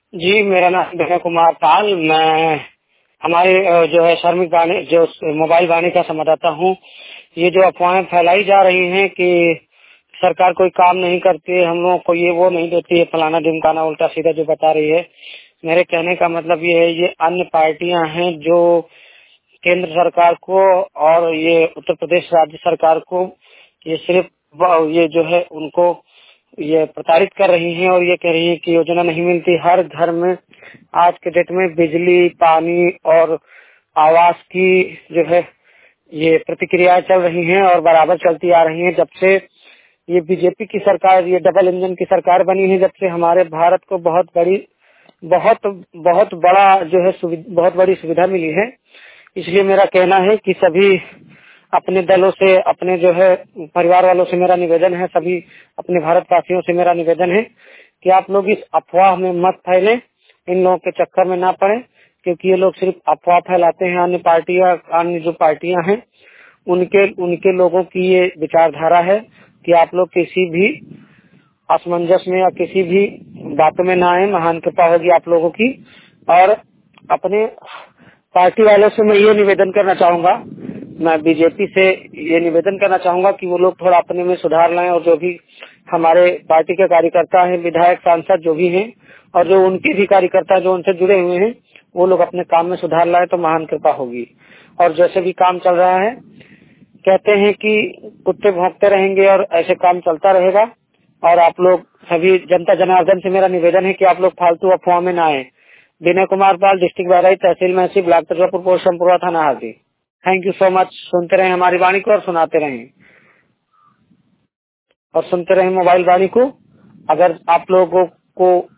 जी, मेरा नाम विनय कुमार पाल। मैं हमारे जो है श्रमिक वाणी जो मोबाइल वाणी का संवाददाता हूँ। ये जो अफवाहें फैलाई जा रही हैं कि सरकार कोई काम नहीं करती है, हम लोगों को ये वो नहीं देती है, फलाना ढिमकाना उल्टा सीधा जो बता रही है। मेरे कहने का मतलब ये है, ये अन्य पार्टियां हैं जो केंद्र सरकार को और ये उत्तर प्रदेश राज्य सरकार को ये सिर्फ ये जो है उनको ये प्रताड़ित कर रही हैं और ये कह रही है कि योजना नहीं मिलती। हर घर में आज के डेट में बिजली, पानी और आवास की जो है ये प्रतिक्रियाएं चल रही हैं और बराबर चलती आ रही हैं। जब से ये बीजेपी की सरकार, ये डबल इंजन की सरकार बनी है, जब से हमारे भारत को बहुत बहुत बड़ा जो है बहुत बड़ी सुविधा मिली है। इसलिए मेरा कहना है कि सभी अपने दलों से, अपने जो है परिवार वालों से मेरा निवेदन है, सभी अपने भारतवासियों से मेरा निवेदन है कि आप लोग इस अफवाह में मत फैलें, इन लोगों के चक्कर में ना पड़े, क्योंकि ये लोग सिर्फ अफवाह फैलाते हैं। अन्य जो पार्टियां हैं उनके उनके लोगों की ये विचारधारा है कि आप लोग किसी भी असमंजस में या किसी भी बातों में ना आए। महान कृपा होगी आप लोगों की। और अपने पार्टी वालों से मैं ये निवेदन करना चाहूंगा, मैं बीजेपी से ये निवेदन करना चाहूंगा कि वो लोग थोड़ा अपने में सुधार लाएं और जो भी हमारे पार्टी के कार्यकर्ता हैं, विधायक, सांसद जो भी हैं और जो उनके भी कार्यकर्ता जो उनसे जुड़े हुए हैं, वो लोग अपने काम में सुधार लाएं तो महान कृपा होगी। और जैसे भी काम चल रहा है, कहते हैं कि कुत्ते भौंकते रहेंगे और ऐसे काम चलता रहेगा। और आप लोग सभी जनता जनार्दन से मेरा निवेदन है कि आप लोग फालतू अफवाह में ना आए। विनय कुमार पाल, डिस्ट्रिक्ट बहराइच, तहसील महसी, ब्लॉक तजवापुर, पोस्ट शमपुरा, थाना Haji. Thank you so much. सुनते रहें हमारी वाणी को और सुनाते रहें और सुनते रहें मोबाइल वाणी को। अगर आप लोगों को